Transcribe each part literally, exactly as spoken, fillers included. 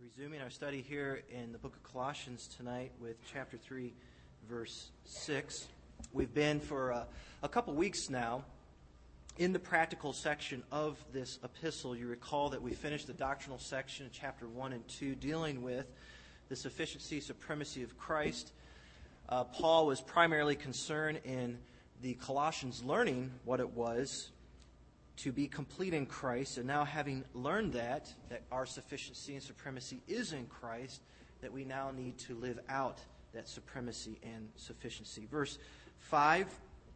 Resuming our study here in the book of Colossians tonight with chapter three, verse six. We've been for a, a couple weeks now in the practical section of this epistle. You recall that we finished the doctrinal section in chapter one and two dealing with the sufficiency, supremacy of Christ. Uh, Paul was primarily concerned in the Colossians learning what it was to be complete in Christ, and now having learned that, that our sufficiency and supremacy is in Christ, that we now need to live out that supremacy and sufficiency. Verse five,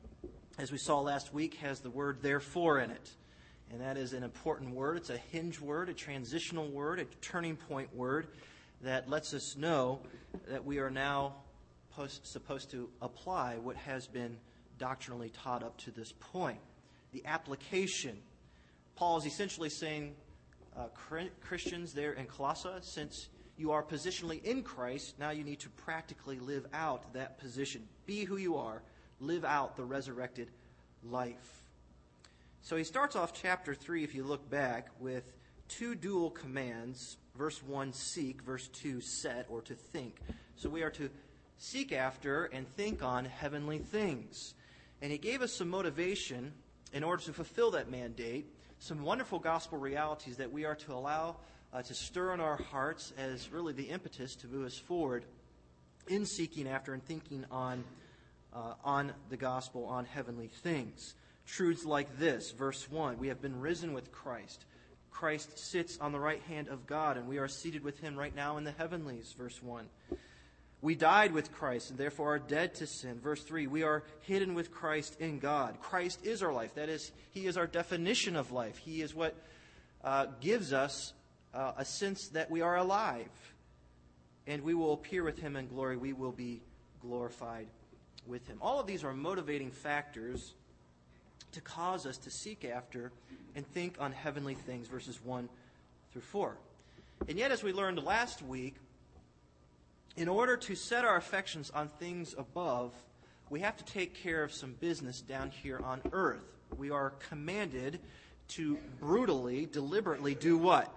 as we saw last week, has the word therefore in it. And that is an important word. It's a hinge word, a transitional word, a turning point word that lets us know that we are now post, supposed to apply what has been doctrinally taught up to this point. The application. Paul is essentially saying, uh, Christians there in Colossae, since you are positionally in Christ, now you need to practically live out that position. Be who you are. Live out the resurrected life. So he starts off chapter three, if you look back, with two dual commands. Verse one, seek. Verse two, set, or to think. So we are to seek after and think on heavenly things. And he gave us some motivation in order to fulfill that mandate, some wonderful gospel realities that we are to allow uh, to stir in our hearts as really the impetus to move us forward in seeking after and thinking on, uh, on the gospel, on heavenly things. Truths like this, verse one, we have been risen with Christ. Christ sits on the right hand of God, and we are seated with him right now in the heavenlies, verse one. We died with Christ and therefore are dead to sin. Verse three, we are hidden with Christ in God. Christ is our life. That is, he is our definition of life. He is what uh, gives us uh, a sense that we are alive. And we will appear with him in glory. We will be glorified with him. All of these are motivating factors to cause us to seek after and think on heavenly things, verses one through four. And yet, as we learned last week, in order to set our affections on things above, we have to take care of some business down here on earth. We are commanded to brutally, deliberately do what?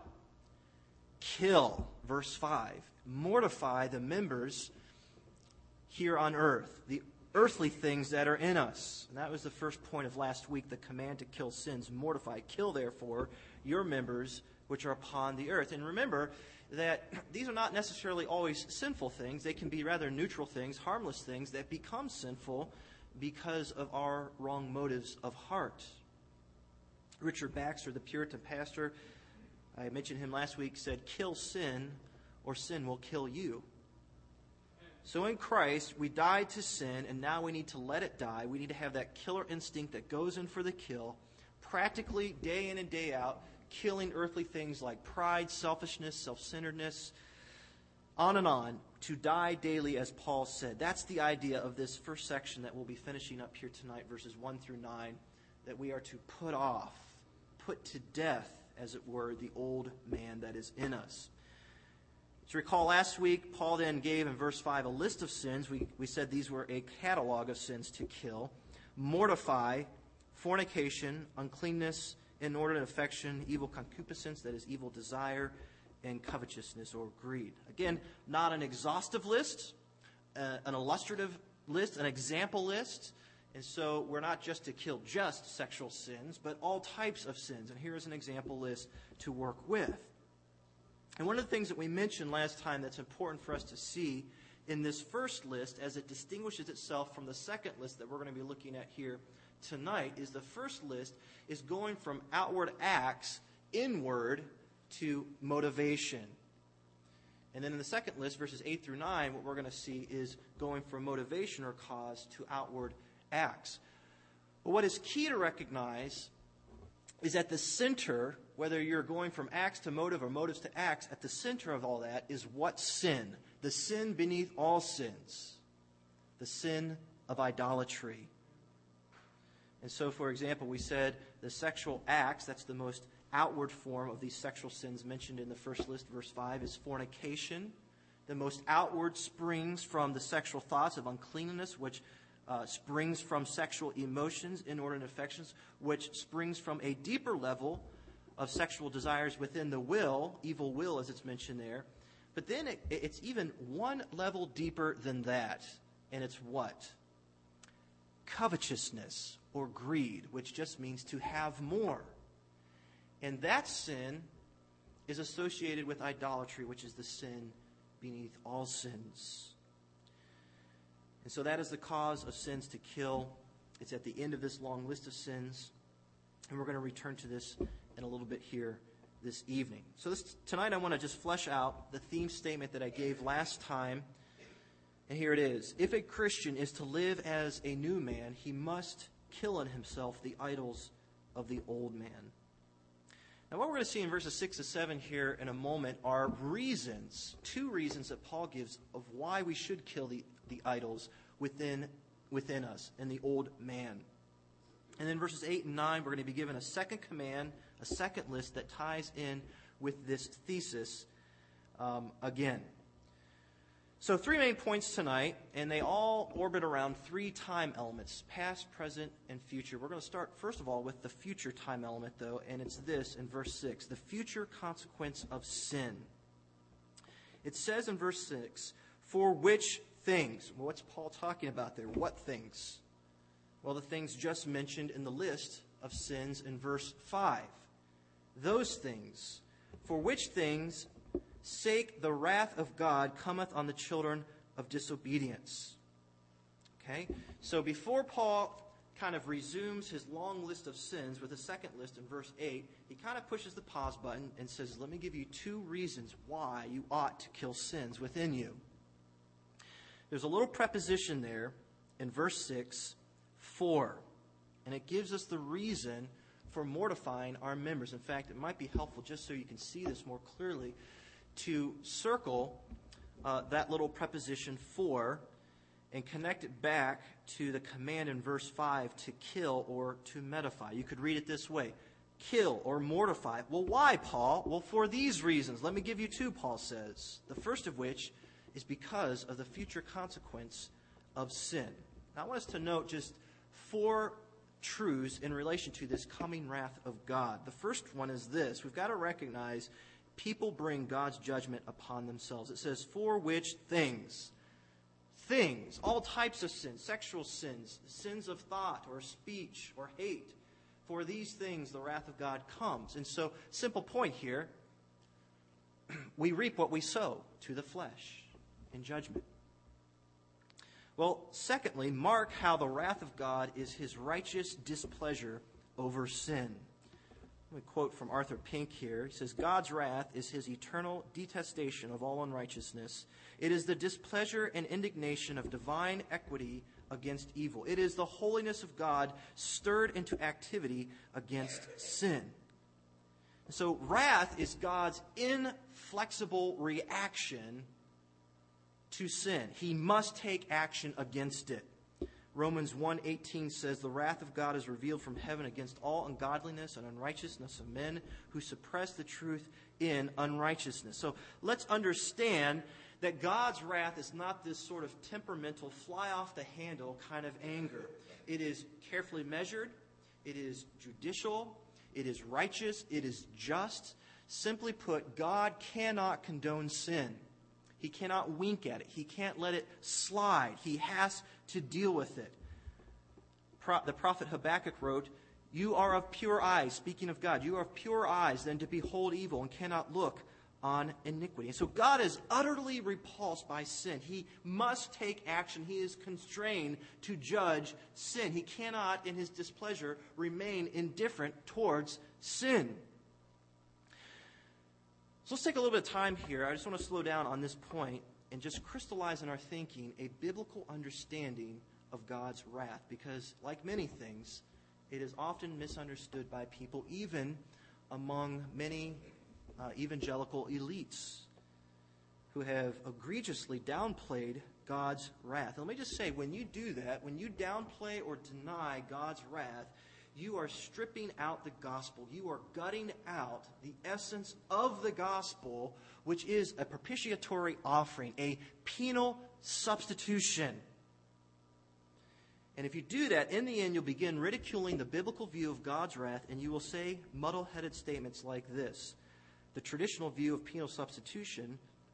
Kill, verse five. Mortify the members here on earth, the earthly things that are in us. And that was the first point of last week, the command to kill sins. Mortify, kill therefore your members which are upon the earth. And remember that these are not necessarily always sinful things. They can be rather neutral things, harmless things that become sinful because of our wrong motives of heart. Richard Baxter, the Puritan pastor, I mentioned him last week, said, kill sin or sin will kill you. So in Christ, we died to sin, and now we need to let it die. We need to have that killer instinct that goes in for the kill, practically day in and day out, killing earthly things like pride, selfishness, self-centeredness, on and on, to die daily, as Paul said. That's the idea of this first section that we'll be finishing up here tonight, verses one through nine, that we are to put off, put to death, as it were, the old man that is in us. To recall last week, Paul then gave in verse five a list of sins. We, we said these were a catalog of sins to kill. Mortify, fornication, uncleanness, inordinate affection, evil concupiscence, that is evil desire, and covetousness or greed. Again, not an exhaustive list, uh, an illustrative list, an example list. And so we're not just to kill just sexual sins, but all types of sins. And here is an example list to work with. And one of the things that we mentioned last time that's important for us to see in this first list, as it distinguishes itself from the second list that we're going to be looking at here tonight, is the first list is going from outward acts inward to motivation. And then in the second list, verses eight through nine, what we're going to see is going from motivation or cause to outward acts. But what is key to recognize is at the center, whether you're going from acts to motive or motives to acts, at the center of all that is what sin? The sin beneath all sins. The sin of idolatry. And so, for example, we said the sexual acts, that's the most outward form of these sexual sins mentioned in the first list, verse five, is fornication. The most outward springs from the sexual thoughts of uncleanness, which uh, springs from sexual emotions, inordinate affections, which springs from a deeper level of sexual desires within the will, evil will as it's mentioned there, But then it, it's even one level deeper than that. And it's what? Covetousness or greed, which just means to have more. And that sin is associated with idolatry, which is the sin beneath all sins. And so that is the cause of sins to kill. It's at the end of this long list of sins. And we're going to return to this in a little bit here this evening. So this, tonight I want to just flesh out the theme statement that I gave last time. And here it is. If a Christian is to live as a new man, he must kill in himself the idols of the old man. Now what we're going to see in verses six to seven here in a moment are reasons, two reasons that Paul gives of why we should kill the, the idols within, within us in the old man. And then verses eight and nine, we're going to be given a second command, a second list that ties in with this thesis um, again. So three main points tonight, and they all orbit around three time elements, past, present, and future. We're going to start, first of all, with the future time element, though, and it's this in verse six, the future consequence of sin. It says in verse six, for which things? Well, what's Paul talking about there? What things? Well, the things just mentioned in the list of sins in verse five. Those things. For which things sake the wrath of God cometh on the children of disobedience. Okay? So before Paul kind of resumes his long list of sins with a second list in verse eight, he kind of pushes the pause button and says, let me give you two reasons why you ought to kill sins within you. There's a little preposition there in verse six, for. And it gives us the reason for mortifying our members. In fact, it might be helpful, just so you can see this more clearly, to circle uh, that little preposition for and connect it back to the command in verse five to kill or to medify. You could read it this way. Kill or mortify. Well, why, Paul? Well, for these reasons. Let me give you two, Paul says. The first of which is because of the future consequence of sin. Now, I want us to note just four truths in relation to this coming wrath of God. The first one is this. We've got to recognize people bring God's judgment upon themselves. It says, for which things? Things, all types of sins, sexual sins, sins of thought or speech or hate. For these things the wrath of God comes. And so, simple point here, we reap what we sow to the flesh in judgment. Well, secondly, mark how the wrath of God is his righteous displeasure over sin. Let me quote from Arthur Pink here. He says, God's wrath is his eternal detestation of all unrighteousness. It is the displeasure and indignation of divine equity against evil. It is the holiness of God stirred into activity against sin. So wrath is God's inflexible reaction to sin. He must take action against it. Romans one eighteen says, the wrath of God is revealed from heaven against all ungodliness and unrighteousness of men who suppress the truth in unrighteousness. So let's understand that God's wrath is not this sort of temperamental, fly-off-the-handle kind of anger. It is carefully measured. It is judicial. It is righteous. It is just. Simply put, God cannot condone sin. He cannot wink at it. He can't let it slide. He has to deal with it. Pro- the prophet Habakkuk wrote, you are of pure eyes, speaking of God, you are of pure eyes than to behold evil and cannot look on iniquity. And so God is utterly repulsed by sin. He must take action. He is constrained to judge sin. He cannot, in his displeasure, remain indifferent towards sin. So let's take a little bit of time here. I just want to slow down on this point and just crystallize in our thinking a biblical understanding of God's wrath. Because, like many things, it is often misunderstood by people, even among many uh, evangelical elites who have egregiously downplayed God's wrath. And let me just say, when you do that, when you downplay or deny God's wrath, you are stripping out the gospel. You are gutting out the essence of the gospel, which is a propitiatory offering, a penal substitution. And if you do that, in the end, you'll begin ridiculing the biblical view of God's wrath, and you will say muddle-headed statements like this. The traditional view of penal substitution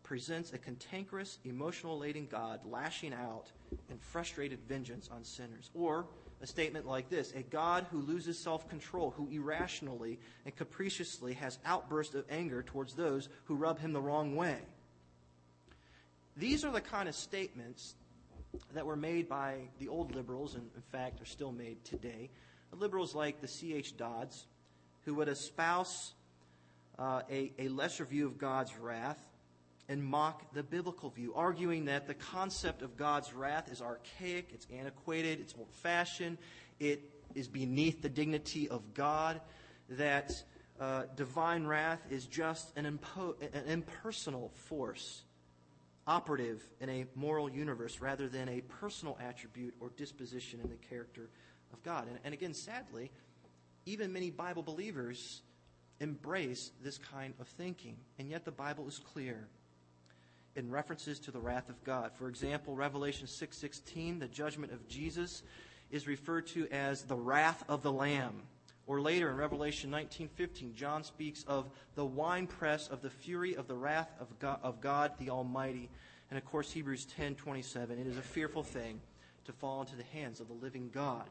presents a cantankerous, emotional-laden God lashing out in frustrated vengeance on sinners. Or a statement like this: a God who loses self-control, who irrationally and capriciously has outbursts of anger towards those who rub him the wrong way. These are the kind of statements that were made by the old liberals, and in fact are still made today. Liberals like the C H Dodds, who would espouse uh, a, a lesser view of God's wrath and mock the biblical view, arguing that the concept of God's wrath is archaic, it's antiquated, it's old-fashioned, it is beneath the dignity of God, that uh, divine wrath is just an, impo- an impersonal force, operative in a moral universe rather than a personal attribute or disposition in the character of God. And, and again, sadly, even many Bible believers embrace this kind of thinking. And yet the Bible is clear in references to the wrath of God. For example, Revelation six sixteen, the judgment of Jesus, is referred to as the wrath of the Lamb. Or later in Revelation nineteen fifteen, John speaks of the winepress of the fury of the wrath of God, of God the Almighty. And of course, Hebrews ten twenty-seven, it is a fearful thing to fall into the hands of the living God.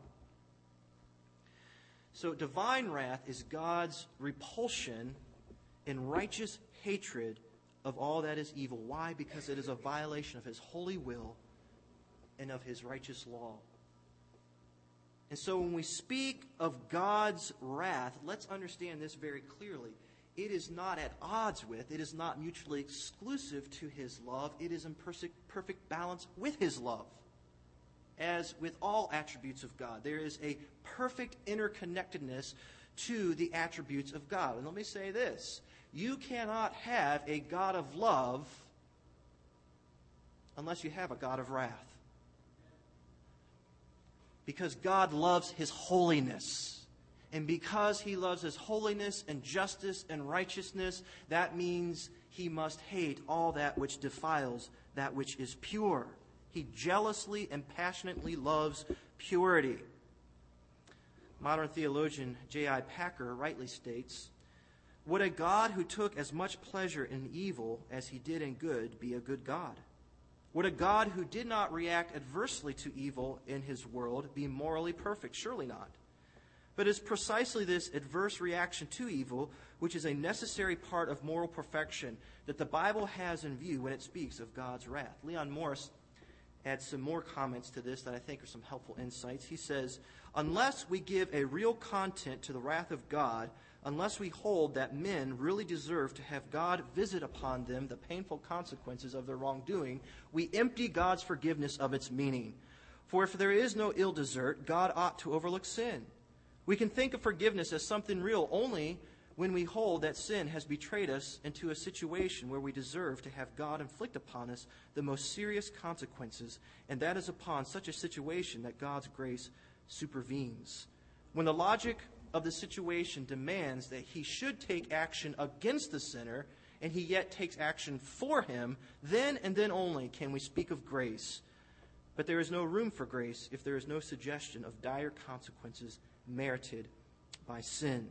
So divine wrath is God's repulsion in righteous hatred of all that is evil. Why? Because it is a violation of his holy will and of his righteous law. And so when we speak of God's wrath, let's understand this very clearly. It is not at odds with, it is not mutually exclusive to his love. It is in perfect balance with his love. As with all attributes of God, there is a perfect interconnectedness to the attributes of God. And let me say this: you cannot have a God of love unless you have a God of wrath. Because God loves his holiness. And because he loves his holiness and justice and righteousness, that means he must hate all that which defiles that which is pure. He jealously and passionately loves purity. Modern theologian J I Packer rightly states, "Would a God who took as much pleasure in evil as he did in good be a good God? Would a God who did not react adversely to evil in his world be morally perfect? Surely not. But it's precisely this adverse reaction to evil, which is a necessary part of moral perfection, that the Bible has in view when it speaks of God's wrath." Leon Morris adds some more comments to this that I think are some helpful insights. He says, "Unless we give a real content to the wrath of God, unless we hold that men really deserve to have God visit upon them the painful consequences of their wrongdoing, we empty God's forgiveness of its meaning. For if there is no ill desert, God ought to overlook sin. We can think of forgiveness as something real only when we hold that sin has betrayed us into a situation where we deserve to have God inflict upon us the most serious consequences, and that is upon such a situation that God's grace supervenes. When the logic of the situation demands that he should take action against the sinner, and he yet takes action for him, then and then only can we speak of grace. But there is no room for grace if there is no suggestion of dire consequences merited by sin."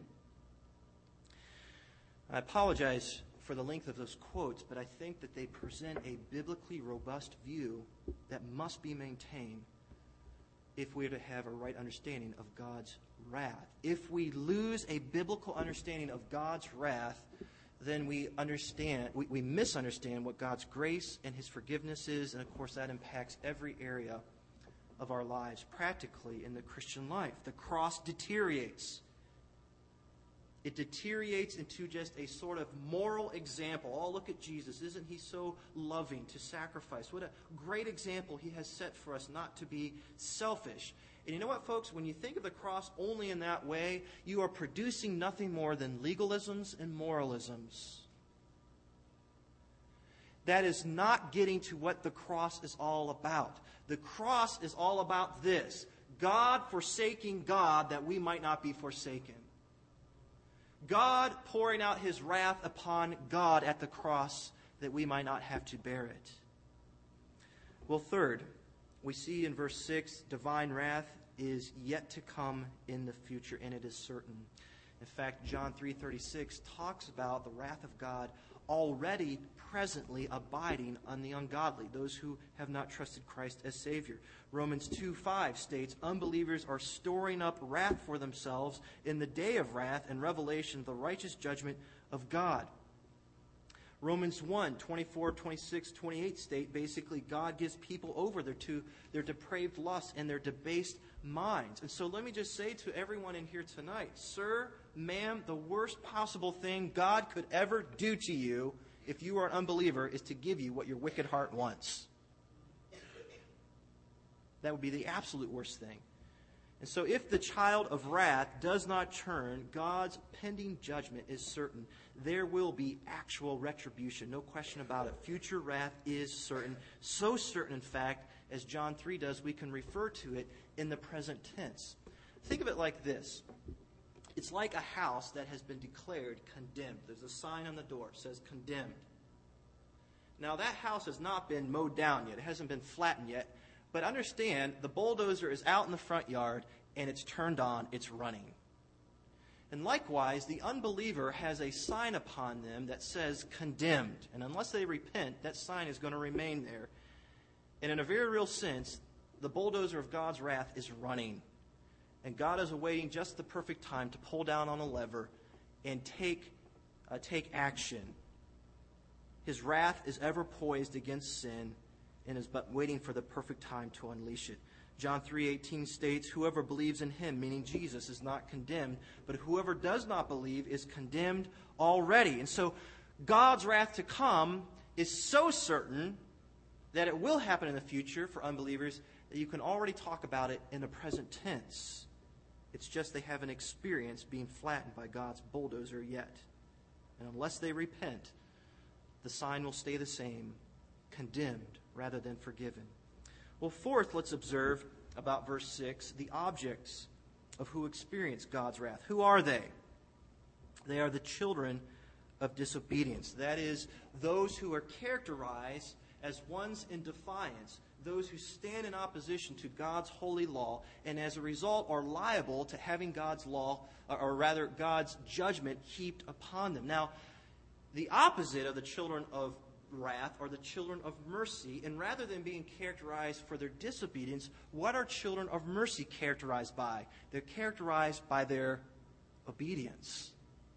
I apologize for the length of those quotes, but I think that they present a biblically robust view that must be maintained if we are to have a right understanding of God's wrath. If we lose a biblical understanding of God's wrath, then we understand, we, we misunderstand what God's grace and his forgiveness is, and of course that impacts every area of our lives practically in the Christian life. The cross deteriorates. It deteriorates into just a sort of moral example. Oh, look at Jesus. Isn't he so loving to sacrifice? What a great example he has set for us not to be selfish. And you know what, folks? When you think of the cross only in that way, you are producing nothing more than legalisms and moralisms. That is not getting to what the cross is all about. The cross is all about this: God forsaking God that we might not be forsaken. God pouring out his wrath upon God at the cross that we might not have to bear it. Well, third, we see in verse six, divine wrath is yet to come in the future, and it is certain. In fact, John three thirty-six talks about the wrath of God already presently abiding on the ungodly, those who have not trusted Christ as Savior. Romans two five states, unbelievers are storing up wrath for themselves in the day of wrath and revelation of the righteous judgment of God. Romans one twenty-four, twenty-six, twenty-eight state basically God gives people over their, to their depraved lusts and their debased minds. And so let me just say to everyone in here tonight, sir, ma'am, the worst possible thing God could ever do to you if you are an unbeliever is to give you what your wicked heart wants. That would be the absolute worst thing. And so if the child of wrath does not turn, God's pending judgment is certain. There will be actual retribution, no question about it. Future wrath is certain. So certain, in fact, as John three does, we can refer to it in the present tense. Think of it like this. It's like a house that has been declared condemned. There's a sign on the door that says condemned. Now that house has not been mowed down yet. It hasn't been flattened yet. But understand, the bulldozer is out in the front yard, and it's turned on, it's running. And likewise, the unbeliever has a sign upon them that says condemned. And unless they repent, that sign is going to remain there. And in a very real sense, the bulldozer of God's wrath is running. And God is awaiting just the perfect time to pull down on a lever and take, uh, take action. His wrath is ever poised against sin and is but waiting for the perfect time to unleash it. John three eighteen states, whoever believes in him, meaning Jesus, is not condemned, but whoever does not believe is condemned already. And so God's wrath to come is so certain that it will happen in the future for unbelievers that you can already talk about it in the present tense. It's just they haven't experienced being flattened by God's bulldozer yet. And unless they repent, the sign will stay the same, condemned rather than forgiven. Well, fourth, let's observe about verse six, the objects of who experience God's wrath. Who are they? They are the children of disobedience. That is, those who are characterized as ones in defiance, those who stand in opposition to God's holy law, and as a result are liable to having God's law, or rather God's judgment, heaped upon them. Now, the opposite of the children of wrath are the children of mercy, and rather than being characterized for their disobedience, what are children of mercy characterized by? They're characterized by their obedience.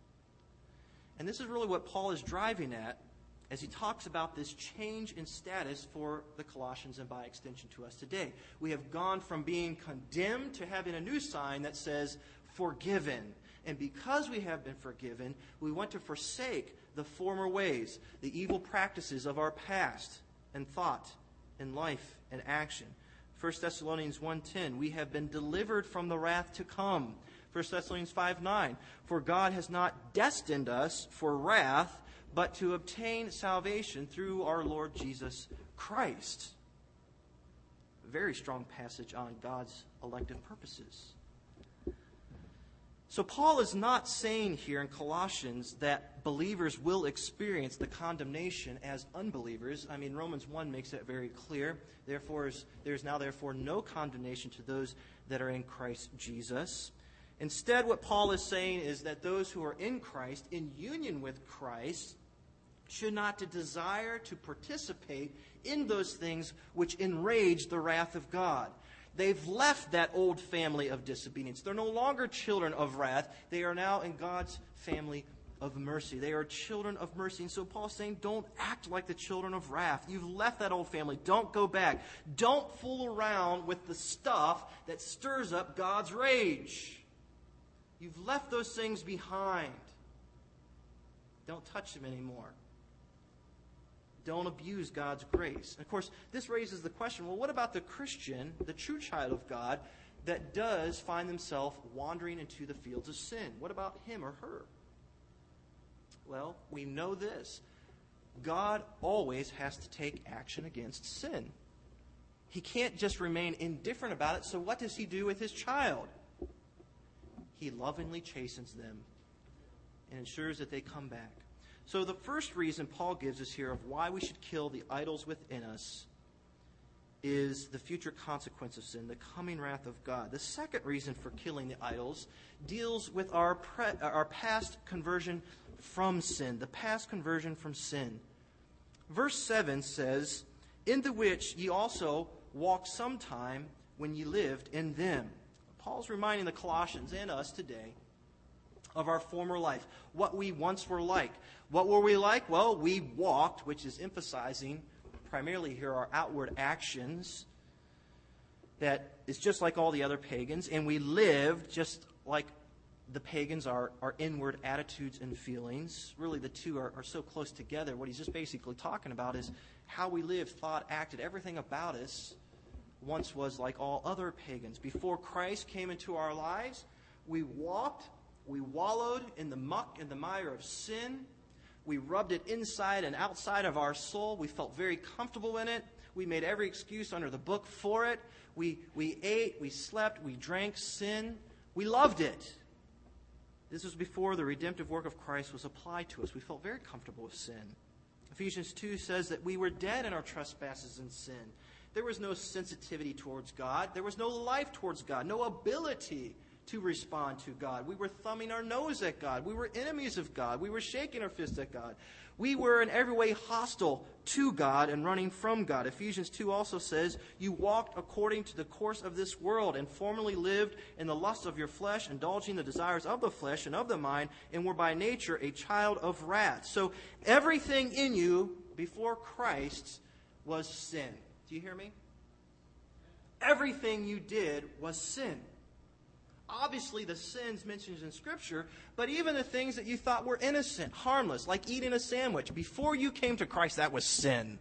And this is really what Paul is driving at as he talks about this change in status for the Colossians and by extension to us today. We have gone from being condemned to having a new sign that says forgiven. And because we have been forgiven, we want to forsake the former ways, the evil practices of our past and thought and life and action. First Thessalonians one ten, we have been delivered from the wrath to come. First Thessalonians five nine, for God has not destined us for wrath, but to obtain salvation through our Lord Jesus Christ. A very strong passage on God's elective purposes. So Paul is not saying here in Colossians that believers will experience the condemnation as unbelievers. I mean, Romans one makes that very clear. Therefore, there is now therefore no condemnation to those that are in Christ Jesus. Instead, what Paul is saying is that those who are in Christ, in union with Christ, should not to desire to participate in those things which enrage the wrath of God. They've left that old family of disobedience. They're no longer children of wrath. They are now in God's family of mercy. They are children of mercy. And so Paul's saying, don't act like the children of wrath. You've left that old family. Don't go back. Don't fool around with the stuff that stirs up God's rage. You've left those things behind. Don't touch them anymore. Don't abuse God's grace. And of course, this raises the question, well, what about the Christian, the true child of God, that does find themselves wandering into the fields of sin? What about him or her? Well, we know this. God always has to take action against sin. He can't just remain indifferent about it, so what does he do with his child? He lovingly chastens them and ensures that they come back. So the first reason Paul gives us here of why we should kill the idols within us is the future consequence of sin, the coming wrath of God. The second reason for killing the idols deals with our pre- our past conversion from sin, the past conversion from sin. Verse seven says, "In the which ye also walked sometime when ye lived in them." Paul's reminding the Colossians and us today of our former life, what we once were like. What were we like? Well, we walked, which is emphasizing primarily here our outward actions, that is just like all the other pagans, and we lived just like the pagans, our, our inward attitudes and feelings. Really, the two are, are so close together. What he's just basically talking about is how we lived, thought, acted. Everything about us once was like all other pagans. Before Christ came into our lives, we walked, we wallowed in the muck and the mire of sin. We rubbed it inside and outside of our soul. We felt very comfortable in it. We made every excuse under the book for it. We, we ate, we slept, we drank sin. We loved it. This was before the redemptive work of Christ was applied to us. We felt very comfortable with sin. Ephesians two says that we were dead in our trespasses and sin. There was no sensitivity towards God. There was no life towards God, no ability to respond to God. We were thumbing our nose at God. We were enemies of God. We were shaking our fists at God. We were in every way hostile to God and running from God. Ephesians two also says, "You walked according to the course of this world and formerly lived in the lusts of your flesh, indulging the desires of the flesh and of the mind, and were by nature a child of wrath." So everything in you before Christ was sin. Do you hear me? Everything you did was sin. Obviously, the sins mentioned in Scripture, but even the things that you thought were innocent, harmless, like eating a sandwich, before you came to Christ, that was sin.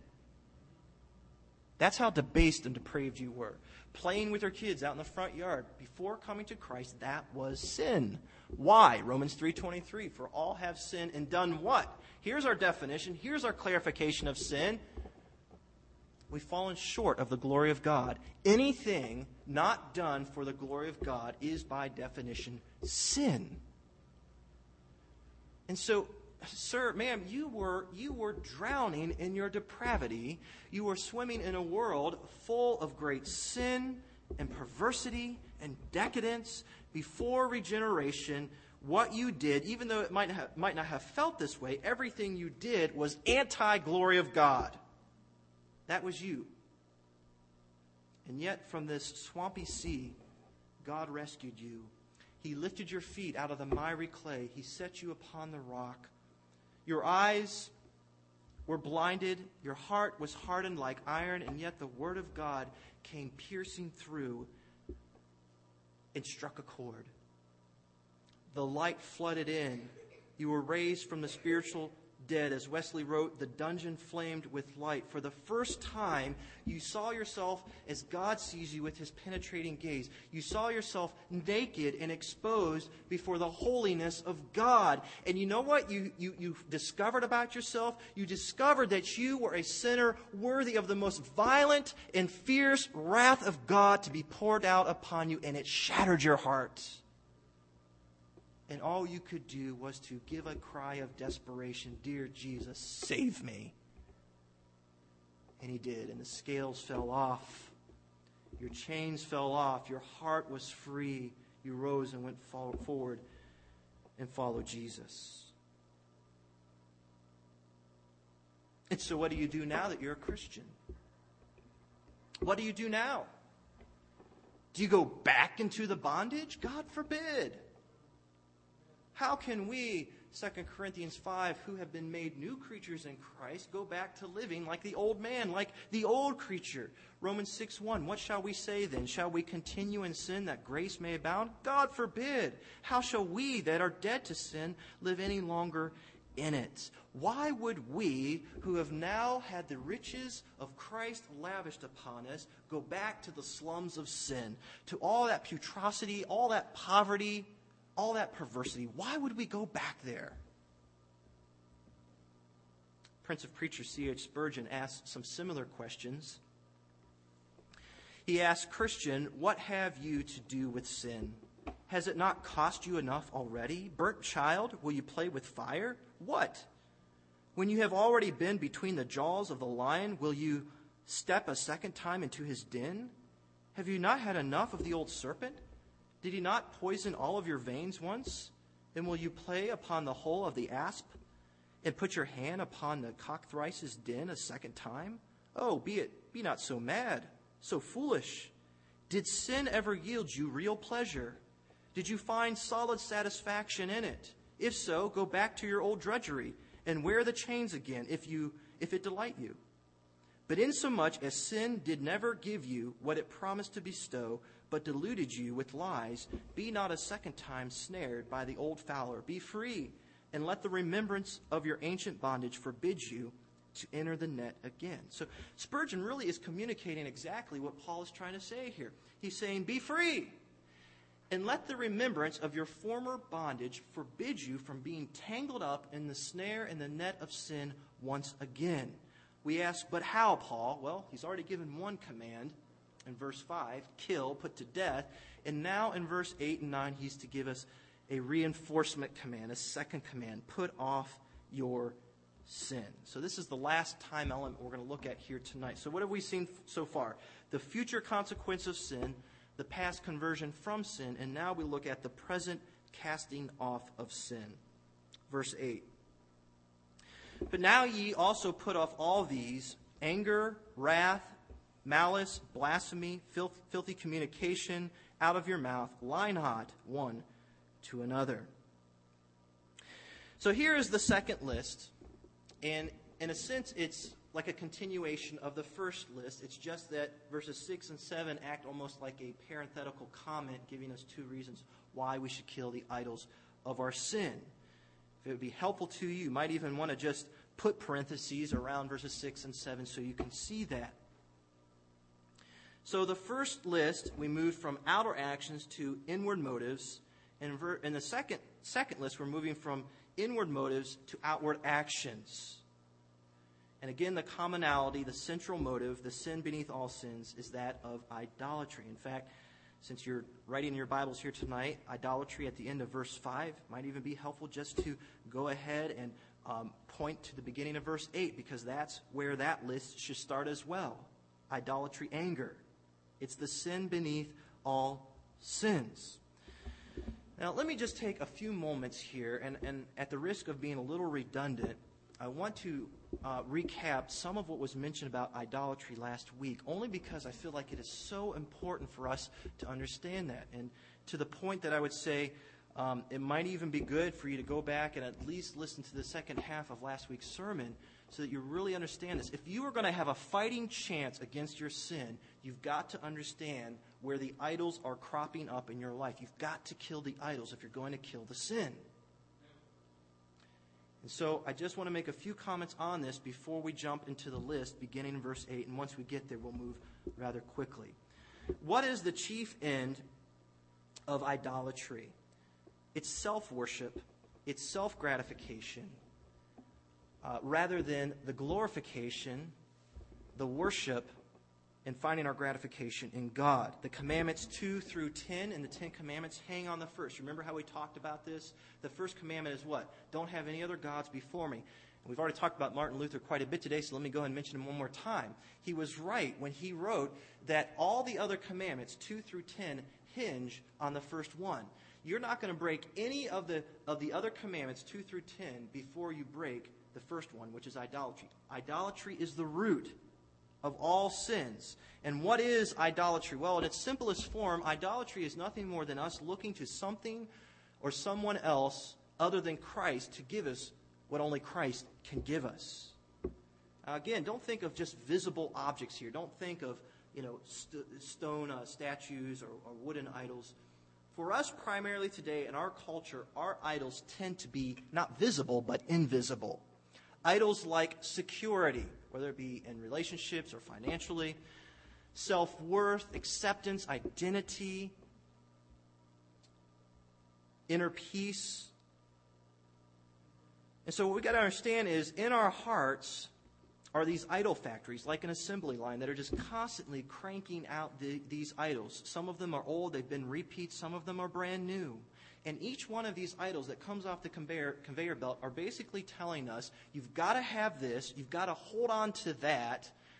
That's how debased and depraved you were. Playing with your kids out in the front yard, before coming to Christ, that was sin. Why? Romans three twenty-three, "For all have sinned and done" what? Here's our definition. Here's our clarification of sin. We've fallen short of the glory of God. Anything not done for the glory of God is, by definition, sin. And so, sir, ma'am, you were, you were drowning in your depravity. You were swimming in a world full of great sin and perversity and decadence. Before regeneration, what you did, even though it might, have, might not have felt this way, everything you did was anti-glory of God. That was you. And yet, from this swampy sea, God rescued you. He lifted your feet out of the miry clay. He set you upon the rock. Your eyes were blinded. Your heart was hardened like iron. And yet the word of God came piercing through and struck a chord. The light flooded in. You were raised from the spiritual dead. As Wesley wrote, the dungeon flamed with light. For the first time, you saw yourself as God sees you with his penetrating gaze. You saw yourself naked and exposed before the holiness of God. And you know what you, you, you discovered about yourself? You discovered that you were a sinner worthy of the most violent and fierce wrath of God to be poured out upon you, and it shattered your heart. And all you could do was to give a cry of desperation, "Dear Jesus, save me." And he did, and the scales fell off. Your chains fell off. Your heart was free. You rose and went forward and followed Jesus. And so what do you do now that you're a Christian? What do you do now? Do you go back into the bondage? God forbid. How can we, Second Corinthians five, who have been made new creatures in Christ, go back to living like the old man, like the old creature? Romans six one, "What shall we say then? Shall we continue in sin that grace may abound? God forbid. How shall we that are dead to sin live any longer in it?" Why would we, who have now had the riches of Christ lavished upon us, go back to the slums of sin, to all that putrescity, all that poverty, all that perversity? Why would we go back there? Prince of Preachers C H Spurgeon asked some similar questions. He asked, "Christian, what have you to do with sin? Has it not cost you enough already? Burnt child, will you play with fire? What? When you have already been between the jaws of the lion, will you step a second time into his den? Have you not had enough of the old serpent? Did he not poison all of your veins once? And will you play upon the hole of the asp and put your hand upon the cockatrice's den a second time? Oh, be it, be not so mad, so foolish. Did sin ever yield you real pleasure? Did you find solid satisfaction in it? If so, go back to your old drudgery and wear the chains again if you if it delight you. But insomuch as sin did never give you what it promised to bestow, but deluded you with lies, be not a second time snared by the old fowler. Be free, and let the remembrance of your ancient bondage forbid you to enter the net again. So Spurgeon really is communicating exactly what Paul is trying to say here. He's saying, be free, and let the remembrance of your former bondage forbid you from being tangled up in the snare and the net of sin once again. We ask, but how, Paul? Well, he's already given one command in verse five, kill, put to death. And now in verse eight and nine, he's to give us a reinforcement command, a second command, put off your sin. So this is the last time element we're going to look at here tonight. So what have we seen so far? The future consequence of sin, the past conversion from sin, and now we look at the present casting off of sin. Verse eight. But now ye also put off all these, anger, wrath, malice, blasphemy, filth, filthy communication out of your mouth. Lie not one to another. So here is the second list. And in a sense, it's like a continuation of the first list. It's just that verses six and seven act almost like a parenthetical comment, giving us two reasons why we should kill the idols of our sin. If it would be helpful to you, you might even want to just put parentheses around verses six and seven so you can see that. So the first list, we moved from outer actions to inward motives. And in the second, second list, we're moving from inward motives to outward actions. And again, the commonality, the central motive, the sin beneath all sins, is that of idolatry. In fact, since you're writing your Bibles here tonight, idolatry at the end of verse five might even be helpful just to go ahead and um, point to the beginning of verse eight, because that's where that list should start as well. Idolatry, anger. It's the sin beneath all sins. Now, let me just take a few moments here, and, and at the risk of being a little redundant, I want to uh, recap some of what was mentioned about idolatry last week, only because I feel like it is so important for us to understand that. And to the point that I would say um, it might even be good for you to go back and at least listen to the second half of last week's sermon so that you really understand this. If you are going to have a fighting chance against your sin, you've got to understand where the idols are cropping up in your life. You've got to kill the idols if you're going to kill the sin. And so I just want to make a few comments on this before we jump into the list, beginning in verse eight. And once we get there, we'll move rather quickly. What is the chief end of idolatry? It's self-worship. It's self-gratification. Uh, rather than the glorification, the worship, and finding our gratification in God. The commandments two through ten and the Ten Commandments hang on the first. Remember how we talked about this? The first commandment is what? Don't have any other gods before me. And we've already talked about Martin Luther quite a bit today, so let me go ahead and mention him one more time. He was right when he wrote that all the other commandments, two through ten, hinge on the first one. You're not going to break any of the of the other commandments, two through ten, before you break the first one, which is idolatry. Idolatry is the root of all sins. And what is idolatry? Well, in its simplest form, idolatry is nothing more than us looking to something or someone else other than Christ to give us what only Christ can give us. Now, again, don't think of just visible objects here. Don't think of, you know, st- stone uh, statues or, or wooden idols. For us, primarily today in our culture, our idols tend to be not visible, but invisible. Idols like security, whether it be in relationships or financially, self-worth, acceptance, identity, inner peace. And so what we've got to understand is in our hearts are these idol factories, like an assembly line, that are just constantly cranking out the, these idols. Some of them are old, they've been repeats, some of them are brand new. And each one of these idols that comes off the conveyor, conveyor belt are basically telling us, you've got to have this, you've got to hold on to that,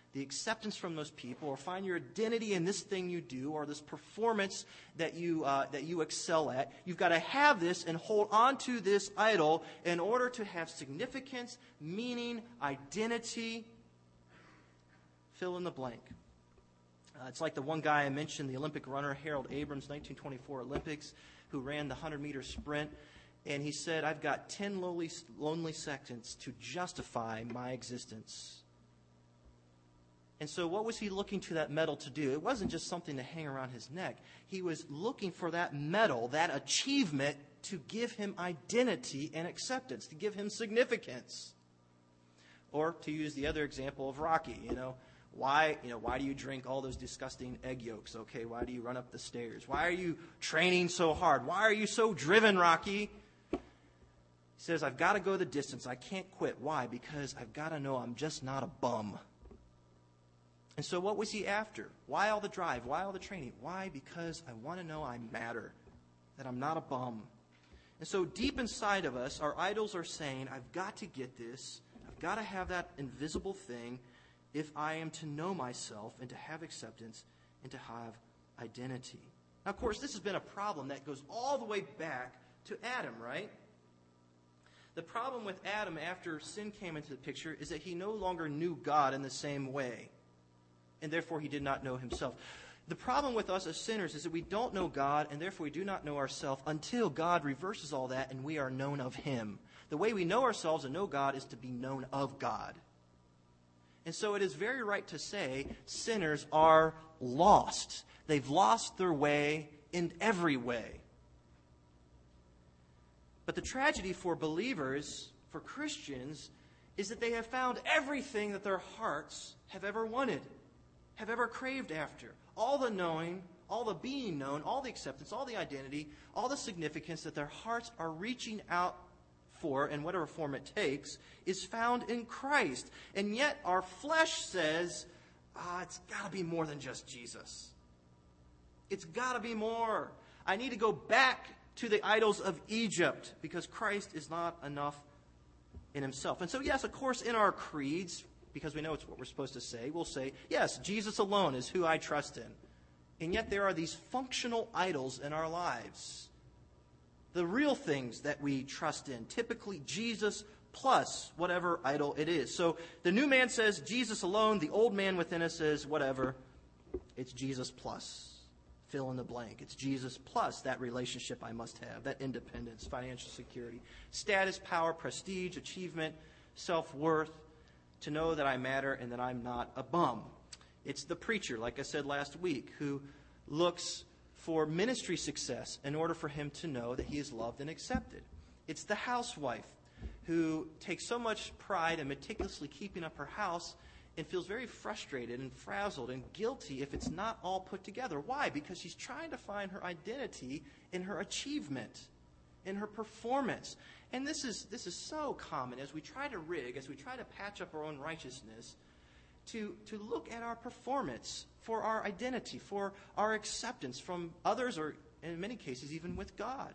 the acceptance from those people, or find your identity in this thing you do, or this performance that you uh, that you excel at. You've got to have this and hold on to this idol in order to have significance, meaning, identity. Fill in the blank. Uh, it's like the one guy I mentioned, the Olympic runner, Harold Abrams, nineteen twenty-four Olympics, who ran the hundred-meter sprint. And he said, I've got ten lonely, lonely seconds to justify my existence. And so what was he looking to that medal to do? It wasn't just something to hang around his neck. He was looking for that medal, that achievement, to give him identity and acceptance, to give him significance. Or to use the other example of Rocky, you know, why, you know, why do you drink all those disgusting egg yolks? Okay, why do you run up the stairs? Why are you training so hard? Why are you so driven, Rocky? He says, I've got to go the distance. I can't quit. Why? Because I've got to know I'm just not a bum. And so what was he after? Why all the drive? Why all the training? Why? Because I want to know I matter, that I'm not a bum. And so deep inside of us, our idols are saying, I've got to get this. I've got to have that invisible thing if I am to know myself and to have acceptance and to have identity. Now, of course, this has been a problem that goes all the way back to Adam, right? The problem with Adam after sin came into the picture is that he no longer knew God in the same way. And therefore he did not know himself. The problem with us as sinners is that we don't know God, and therefore we do not know ourselves until God reverses all that and we are known of him. The way we know ourselves and know God is to be known of God. And so it is very right to say sinners are lost. They've lost their way in every way. But the tragedy for believers, for Christians, is that they have found everything that their hearts have ever wanted, have ever craved after. All the knowing, all the being known, all the acceptance, all the identity, all the significance that their hearts are reaching out for, in whatever form it takes, is found in Christ. And yet our flesh says, ah, it's got to be more than just Jesus. It's got to be more. I need to go back to the idols of Egypt because Christ is not enough in himself. And so, yes, of course, in our creeds, because we know it's what we're supposed to say, we'll say, yes, Jesus alone is who I trust in. And yet there are these functional idols in our lives. The real things that we trust in, typically Jesus plus whatever idol it is. So the new man says Jesus alone. The old man within us says whatever. It's Jesus plus. Fill in the blank. It's Jesus plus that relationship I must have, that independence, financial security, status, power, prestige, achievement, self-worth, to know that I matter and that I'm not a bum. It's the preacher, like I said last week, who looks for ministry success in order for him to know that he is loved and accepted. It's the housewife who takes so much pride in meticulously keeping up her house and feels very frustrated and frazzled and guilty if it's not all put together. Why? Because she's trying to find her identity in her achievement, in her performance. And this is this is so common as we try to rig, as we try to patch up our own righteousness, to, to look at our performance for our identity, for our acceptance from others, or in many cases even with God.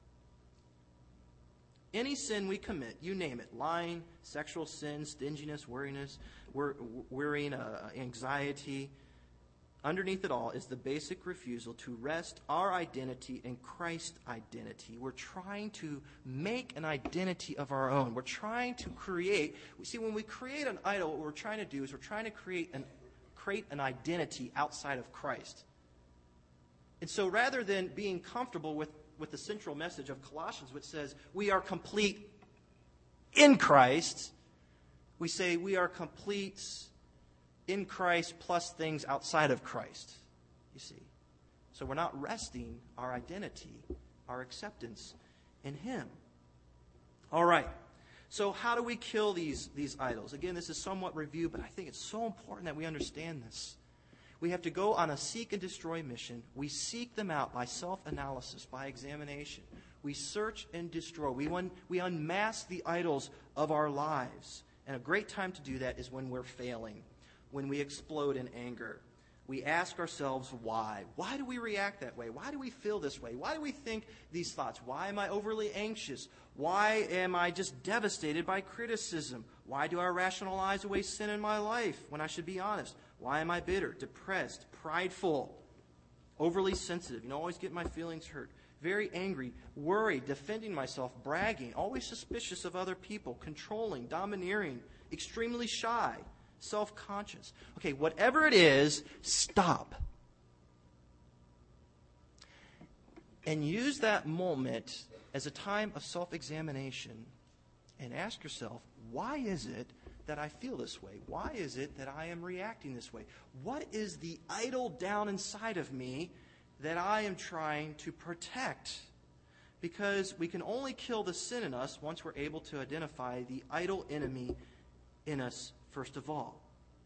Any sin we commit, you name it, lying, sexual sin, stinginess, weariness, worrying, uh, anxiety, underneath it all is the basic refusal to rest our identity in Christ's identity. We're trying to make an identity of our own. We're trying to create. See, when we create an idol, what we're trying to do is we're trying to create an, create an identity outside of Christ. And so rather than being comfortable with with the central message of Colossians, which says we are complete in Christ, we say we are complete in Christ plus things outside of Christ, you see. So we're not resting our identity, our acceptance in him. All right. So how do we kill these, these idols? Again, this is somewhat review, but I think it's so important that we understand this. We have to go on a seek and destroy mission. We seek them out by self-analysis, by examination. We search and destroy. We, un- we unmask the idols of our lives. And a great time to do that is when we're failing, when we explode in anger. We ask ourselves why. Why do we react that way? Why do we feel this way? Why do we think these thoughts? Why am I overly anxious? Why am I just devastated by criticism? Why do I rationalize away sin in my life when I should be honest? Why am I bitter, depressed, prideful, overly sensitive, you know, always get my feelings hurt, very angry, worried, defending myself, bragging, always suspicious of other people, controlling, domineering, extremely shy, self-conscious? Okay, whatever it is, stop. And use that moment as a time of self-examination and ask yourself, why is it that I feel this way? Why is it that I am reacting this way? What is the idol down inside of me that I am trying to protect? Because we can only kill the sin in us once we're able to identify the idol enemy in us first of all.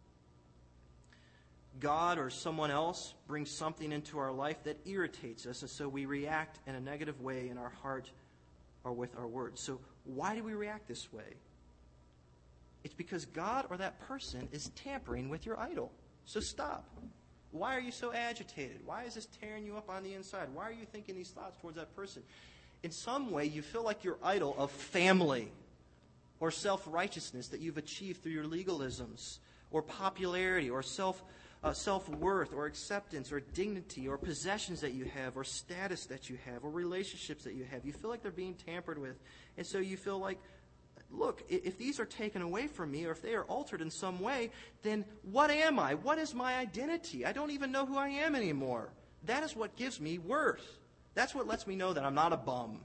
God or someone else brings something into our life that irritates us, and so we react in a negative way in our heart or with our words. So why do we react this way? It's because God or that person is tampering with your idol. So stop. Why are you so agitated? Why is this tearing you up on the inside? Why are you thinking these thoughts towards that person? In some way, you feel like your idol of family or self-righteousness that you've achieved through your legalisms, or popularity, or self uh, self-worth, or acceptance, or dignity, or possessions that you have, or status that you have, or relationships that you have. You feel like they're being tampered with. And so you feel like, look, if these are taken away from me, or if they are altered in some way, then what am I? What is my identity? I don't even know who I am anymore. That is what gives me worth. That's what lets me know that I'm not a bum.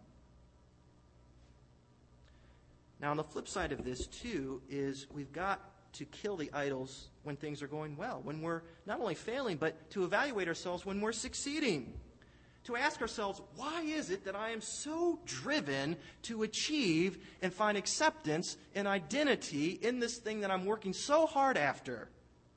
Now, on the flip side of this, too, is we've got to kill the idols when things are going well, when we're not only failing, but to evaluate ourselves when we're succeeding. To ask ourselves, why is it that I am so driven to achieve and find acceptance and identity in this thing that I'm working so hard after?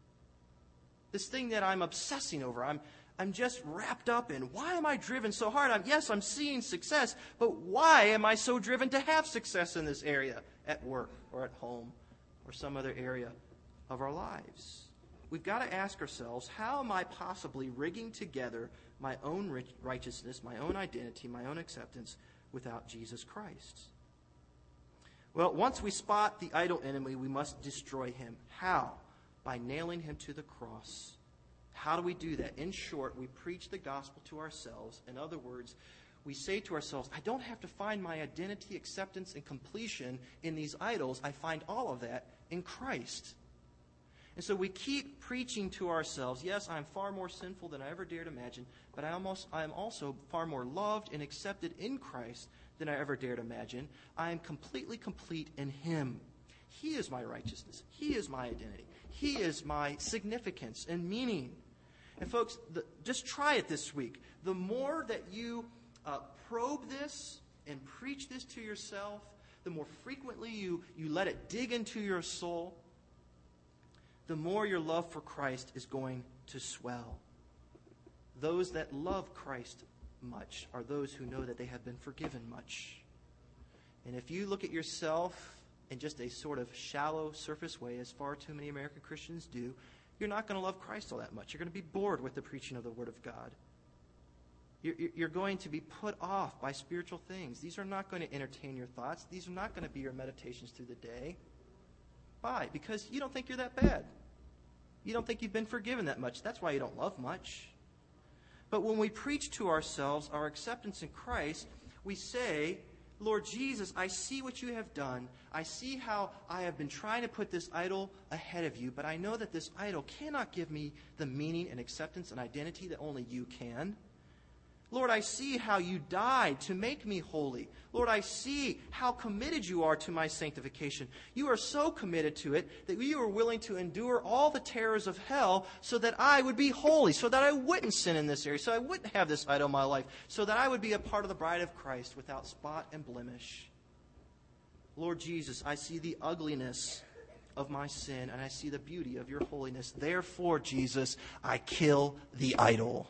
This thing that I'm obsessing over, I'm, I'm just wrapped up in. Why am I driven so hard? I'm, yes, I'm seeing success, but why am I so driven to have success in this area, at work or at home or some other area of our lives? We've got to ask ourselves, how am I possibly rigging together my own righteousness, my own identity, my own acceptance without Jesus Christ? Well, once we spot the idol enemy, we must destroy him. How? By nailing him to the cross. How do we do that? In short, we preach the gospel to ourselves. In other words, we say to ourselves, I don't have to find my identity, acceptance, and completion in these idols. I find all of that in Christ. And so we keep preaching to ourselves, yes, I am far more sinful than I ever dared imagine, but I, almost, I am also far more loved and accepted in Christ than I ever dared imagine. I am completely complete in Him. He is my righteousness. He is my identity. He is my significance and meaning. And folks, the, just try it this week. The more that you uh, probe this and preach this to yourself, the more frequently you, you let it dig into your soul, the more your love for Christ is going to swell. Those that love Christ much are those who know that they have been forgiven much. And if you look at yourself in just a sort of shallow, surface way, as far too many American Christians do, you're not going to love Christ all that much. You're going to be bored with the preaching of the Word of God. You're going to be put off by spiritual things. These are not going to entertain your thoughts. These are not going to be your meditations through the day. Why? Because you don't think you're that bad. You don't think you've been forgiven that much. That's why you don't love much. But when we preach to ourselves our acceptance in Christ, we say, Lord Jesus, I see what you have done. I see how I have been trying to put this idol ahead of you, but I know that this idol cannot give me the meaning and acceptance and identity that only you can. Lord, I see how you died to make me holy. Lord, I see how committed you are to my sanctification. You are so committed to it that you are willing to endure all the terrors of hell so that I would be holy, so that I wouldn't sin in this area, so I wouldn't have this idol in my life, so that I would be a part of the bride of Christ without spot and blemish. Lord Jesus, I see the ugliness of my sin, and I see the beauty of your holiness. Therefore, Jesus, I kill the idol.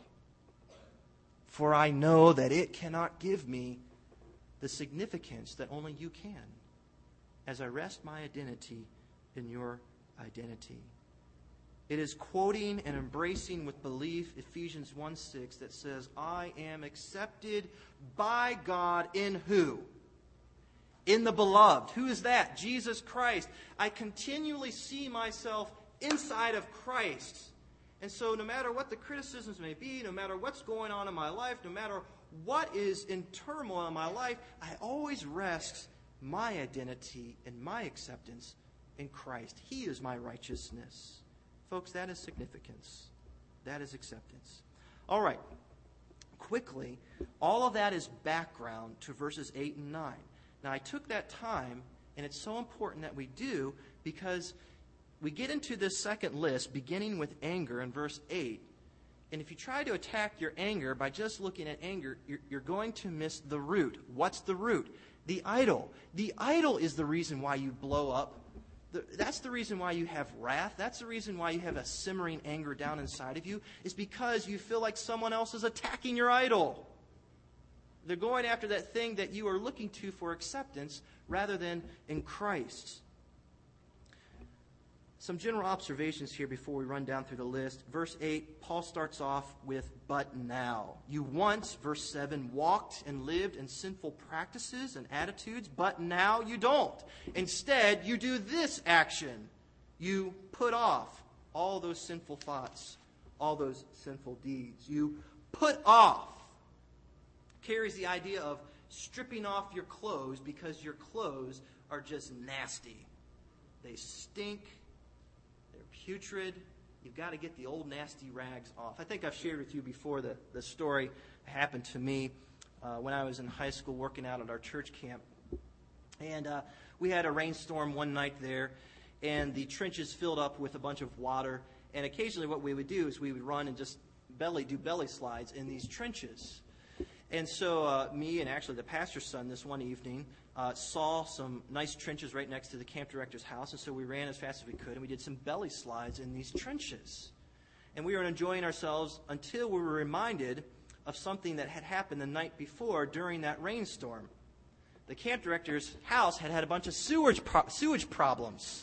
For I know that it cannot give me the significance that only you can, as I rest my identity in your identity. It is quoting and embracing with belief Ephesians one six that says, I am accepted by God in who? in the beloved. Who is that? Jesus Christ. I continually see myself inside of Christ. And so no matter what the criticisms may be, no matter what's going on in my life, no matter what is in turmoil in my life, I always rest my identity and my acceptance in Christ. He is my righteousness. Folks, that is significance. That is acceptance. All right. Quickly, all of that is background to verses eight and nine. Now, I took that time, and it's so important that we do, because we get into this second list, beginning with anger in verse eight. And if you try to attack your anger by just looking at anger, you're, you're going to miss the root. What's the root? The idol. The idol is the reason why you blow up. The, that's the reason why you have wrath. That's the reason why you have a simmering anger down inside of you, is because you feel like someone else is attacking your idol. They're going after that thing that you are looking to for acceptance rather than in Christ. Some general observations here before we run down through the list. Verse eight, Paul starts off with, but now. You once, verse seven, walked and lived in sinful practices and attitudes, but now you don't. Instead, you do this action. You put off all those sinful thoughts, all those sinful deeds. You put off. Carries the idea of stripping off your clothes because your clothes are just nasty. They stink. Putrid. You've got to get the old nasty rags off. I think I've shared with you before the, the story happened to me uh, when I was in high school working out at our church camp. And uh, we had a rainstorm one night there, and the trenches filled up with a bunch of water. And occasionally what we would do is we would run and just belly do belly slides in these trenches. And so uh, me and actually the pastor's son this one evening uh, saw some nice trenches right next to the camp director's house. And so we ran as fast as we could, and we did some belly slides in these trenches. And we were enjoying ourselves until we were reminded of something that had happened the night before during that rainstorm. The camp director's house had had a bunch of sewage, pro- sewage problems.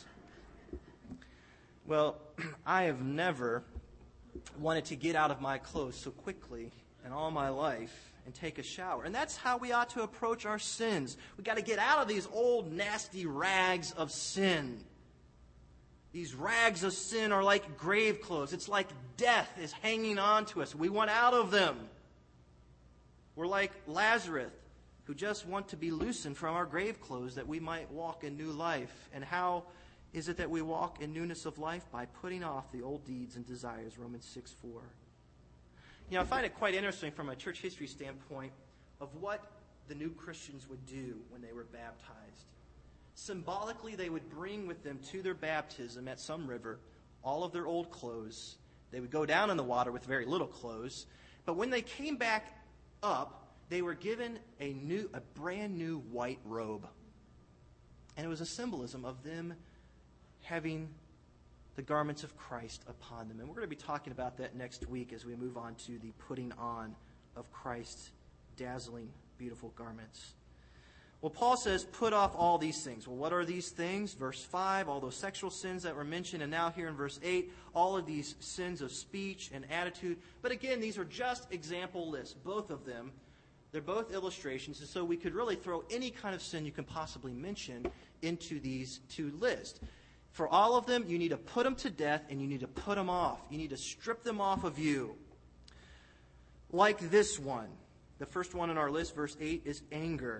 Well, I have never wanted to get out of my clothes so quickly in all my life and take a shower. And that's how we ought to approach our sins. We've got to get out of these old, nasty rags of sin. These rags of sin are like grave clothes. It's like death is hanging on to us. We want out of them. We're like Lazarus, who just want to be loosened from our grave clothes that we might walk in new life. And how is it that we walk in newness of life? By putting off the old deeds and desires, Romans six four. You know, I find it quite interesting from a church history standpoint of what the new Christians would do when they were baptized. Symbolically, they would bring with them to their baptism at some river all of their old clothes. They would go down in the water with very little clothes. But when they came back up, they were given a new, a brand new white robe. And it was a symbolism of them having the garments of Christ upon them. And we're going to be talking about that next week as we move on to the putting on of Christ's dazzling, beautiful garments. Well, Paul says, put off all these things. Well, what are these things? Verse five, all those sexual sins that were mentioned. And now here in verse eight, all of these sins of speech and attitude. But again, these are just example lists, both of them. They're both illustrations. And so we could really throw any kind of sin you can possibly mention into these two lists. For all of them, you need to put them to death and you need to put them off. You need to strip them off of you. Like this one. The first one on our list, verse eight, is anger.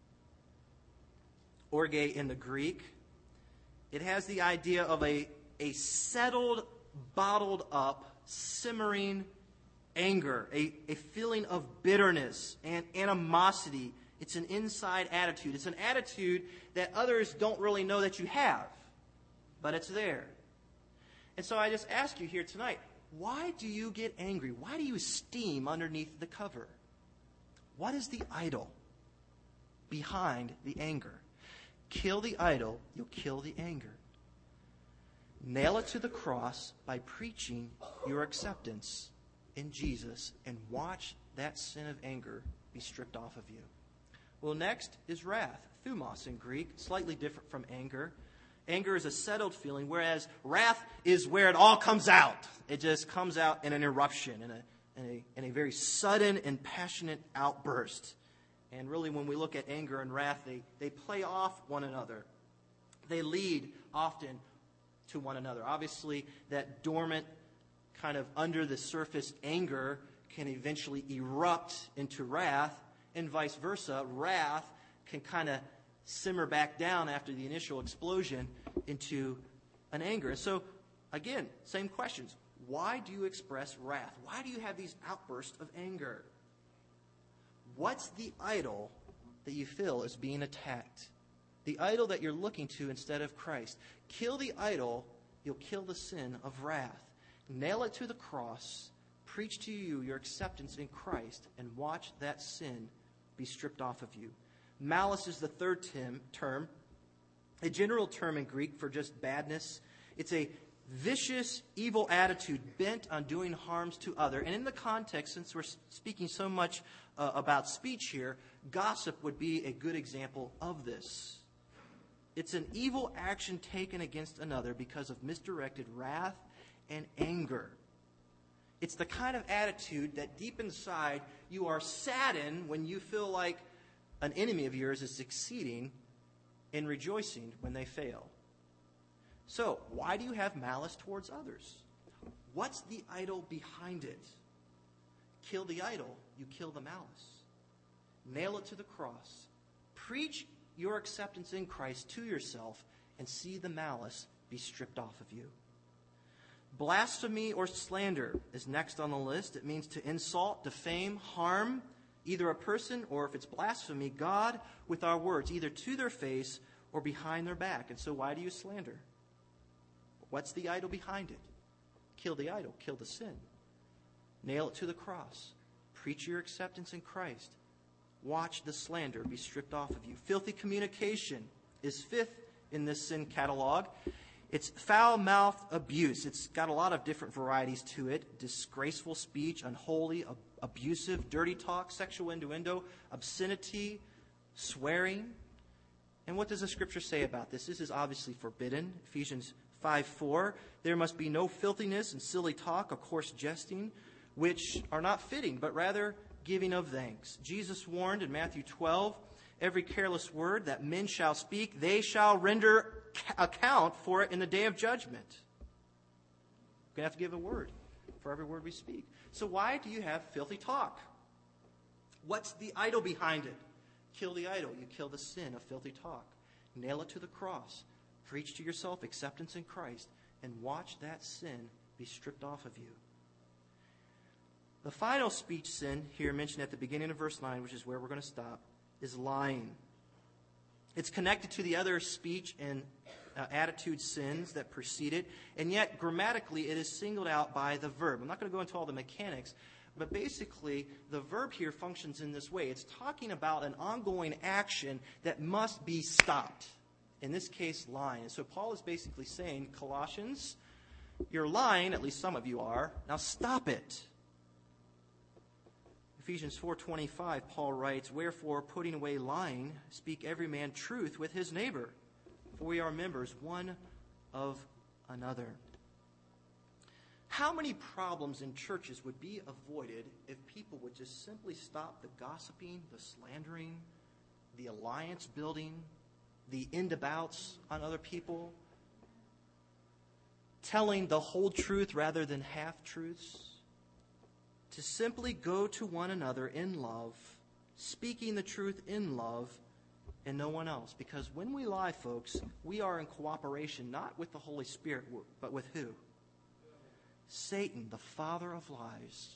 Orge in the Greek. It has the idea of a, a settled, bottled up, simmering anger, a, a feeling of bitterness and animosity. It's an inside attitude. It's an attitude that others don't really know that you have, but it's there. And so I just ask you here tonight, why do you get angry? Why do you steam underneath the cover? What is the idol behind the anger? Kill the idol, you'll kill the anger. Nail it to the cross by preaching your acceptance in Jesus and watch that sin of anger be stripped off of you. Well, next is wrath, thumos in Greek, slightly different from anger. Anger is a settled feeling, whereas wrath is where it all comes out. It just comes out in an eruption, in a, in a, in a very sudden and passionate outburst. And really, when we look at anger and wrath, they, they play off one another. They lead often to one another. Obviously, that dormant, kind of under the surface anger can eventually erupt into wrath, and vice versa. Wrath can kind of simmer back down after the initial explosion into an anger. And so, again, same questions. Why do you express wrath? Why do you have these outbursts of anger? What's the idol that you feel is being attacked? The idol that you're looking to instead of Christ. Kill the idol, you'll kill the sin of wrath. Nail it to the cross. Preach to you your acceptance in Christ, and watch that sin be stripped off of you. Malice is the third tim, term, a general term in Greek for just badness. It's a vicious, evil attitude bent on doing harms to other. And in the context, since we're speaking so much uh, about speech here, gossip would be a good example of this. It's an evil action taken against another because of misdirected wrath and anger. It's the kind of attitude that deep inside you are saddened when you feel like an enemy of yours is succeeding and rejoicing when they fail. So, why do you have malice towards others? What's the idol behind it? Kill the idol, you kill the malice. Nail it to the cross. Preach your acceptance in Christ to yourself, and see the malice be stripped off of you. Blasphemy or slander is next on the list. It means to insult, defame, harm either a person, or if it's blasphemy, God with our words, either to their face or behind their back. And so why do you slander? What's the idol behind it? Kill the idol, kill the sin. Nail it to the cross. Preach your acceptance in Christ. Watch the slander be stripped off of you. Filthy communication is fifth in this sin catalog. It's foul-mouthed abuse. It's got a lot of different varieties to it. Disgraceful speech, unholy, ab- abusive, dirty talk, sexual innuendo, obscenity, swearing. And what does the Scripture say about this? This is obviously forbidden. Ephesians five four, there must be no filthiness and silly talk, of course jesting, which are not fitting, but rather giving of thanks. Jesus warned in Matthew twelve, every careless word that men shall speak, they shall render account for it in the day of judgment. We're going to have to give a word for every word we speak. So why do you have filthy talk? What's the idol behind it? Kill the idol. You kill the sin of filthy talk. Nail it to the cross. Preach to yourself acceptance in Christ, and watch that sin be stripped off of you. The final speech sin here mentioned at the beginning of verse nine, which is where we're going to stop, is lying. It's connected to the other speech and uh, attitude sins that precede it, and yet grammatically it is singled out by the verb. I'm not going to go into all the mechanics, but basically the verb here functions in this way. It's talking about an ongoing action that must be stopped. In this case, lying. And so Paul is basically saying, Colossians, you're lying, at least some of you are. Now stop it. Ephesians four twenty-five, Paul writes, wherefore, putting away lying, speak every man truth with his neighbor, for we are members one of another. How many problems in churches would be avoided if people would just simply stop the gossiping, the slandering, the alliance building, the in-abouts on other people, telling the whole truth rather than half-truths, to simply go to one another in love, speaking the truth in love, and no one else. Because when we lie, folks, we are in cooperation not with the Holy Spirit, but with who? Satan, the father of lies.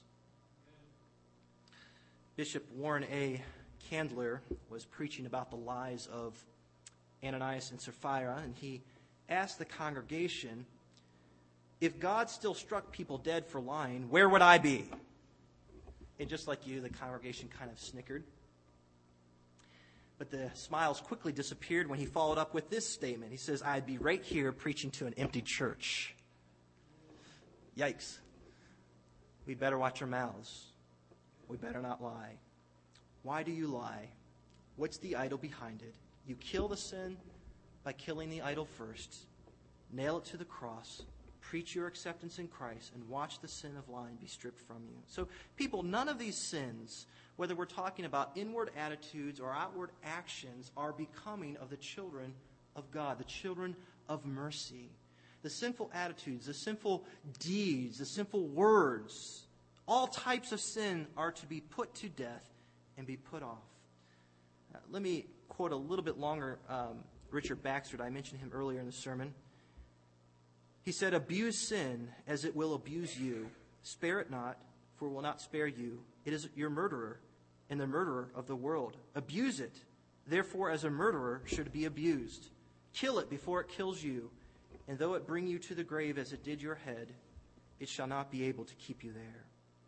Bishop Warren A. Candler was preaching about the lies of Ananias and Sapphira, and he asked the congregation, if God still struck people dead for lying, where would I be? And just like you, the congregation kind of snickered. But the smiles quickly disappeared when he followed up with this statement. He says, I'd be right here preaching to an empty church. Yikes. We better watch our mouths. We better not lie. Why do you lie? What's the idol behind it? You kill the sin by killing the idol first. Nail it to the cross. Preach your acceptance in Christ, and watch the sin of lying be stripped from you. So, people, none of these sins whether we're talking about inward attitudes or outward actions, are becoming of the children of God, the children of mercy. The sinful attitudes, the sinful deeds, the sinful words, all types of sin are to be put to death and be put off. Uh, let me quote a little bit longer um, Richard Baxter. I mentioned him earlier in the sermon. He said, "Abuse sin as it will abuse you. Spare it not, for it will not spare you. It is your murderer and the murderer of the world. Abuse it, therefore, as a murderer should be abused. Kill it before it kills you. And though it bring you to the grave as it did your head, it shall not be able to keep you there."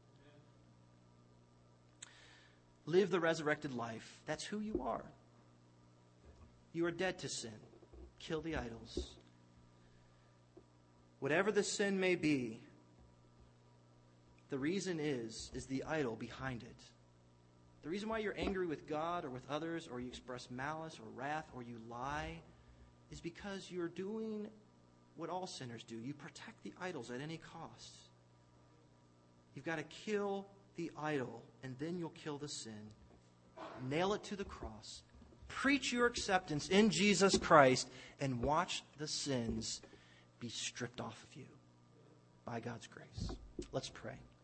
Live the resurrected life. That's who you are. You are dead to sin. Kill the idols. Whatever the sin may be, the reason is, is the idol behind it. The reason why you're angry with God or with others, or you express malice or wrath, or you lie, is because you're doing what all sinners do. You protect the idols at any cost. You've got to kill the idol, and then you'll kill the sin. Nail it to the cross. Preach your acceptance in Jesus Christ, and watch the sins be stripped off of you by God's grace. Let's pray.